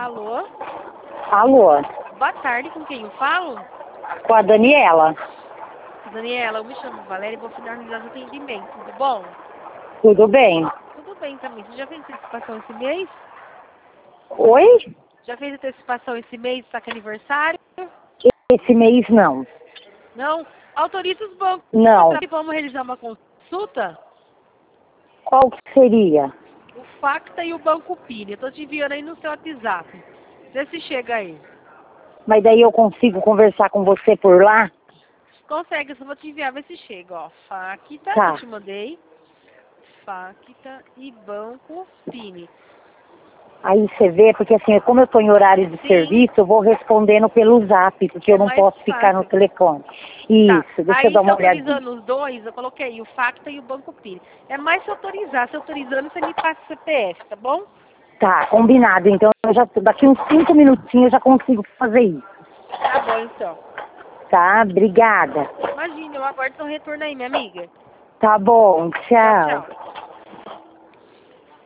Alô? Alô? Boa tarde, com quem eu falo? Com a Daniela. Daniela, eu me chamo Valéria e vou finalizar o atendimento, tudo bom? Tudo bem? Tudo bem também. Você já fez antecipação esse mês? Oi? Já fez antecipação esse mês, está com aniversário? Esse mês não. Não? Autoriza os bancos. Não. Vamos realizar uma consulta? Qual que seria? O Facta e o Banco Pini. Eu tô te enviando aí no seu WhatsApp. Vê se chega aí. Mas daí eu consigo conversar com você por lá? Consegue, eu só vou te enviar, vê se chega, ó. Facta, Tá. eu te mandei. Facta e Banco Pini. Aí você vê, porque assim, como eu estou em horário de Sim. serviço, eu vou respondendo pelo zap, porque eu não mais posso ficar no fácil. telefone. Tá. Isso, deixa eu Aí, dar se uma olhadinha. autorizando os dois, eu coloquei o Facta e o Banco Pini. É mais se autorizar. Se autorizando, você me passa o CPF, tá bom? Tá, combinado. Então eu já, daqui uns 5 minutinhos eu já consigo fazer isso. Tá bom, então. Tá? Obrigada. Imagina, eu aguardo seu retorno aí, minha amiga. Tá bom, Tchau, tchau. tchau.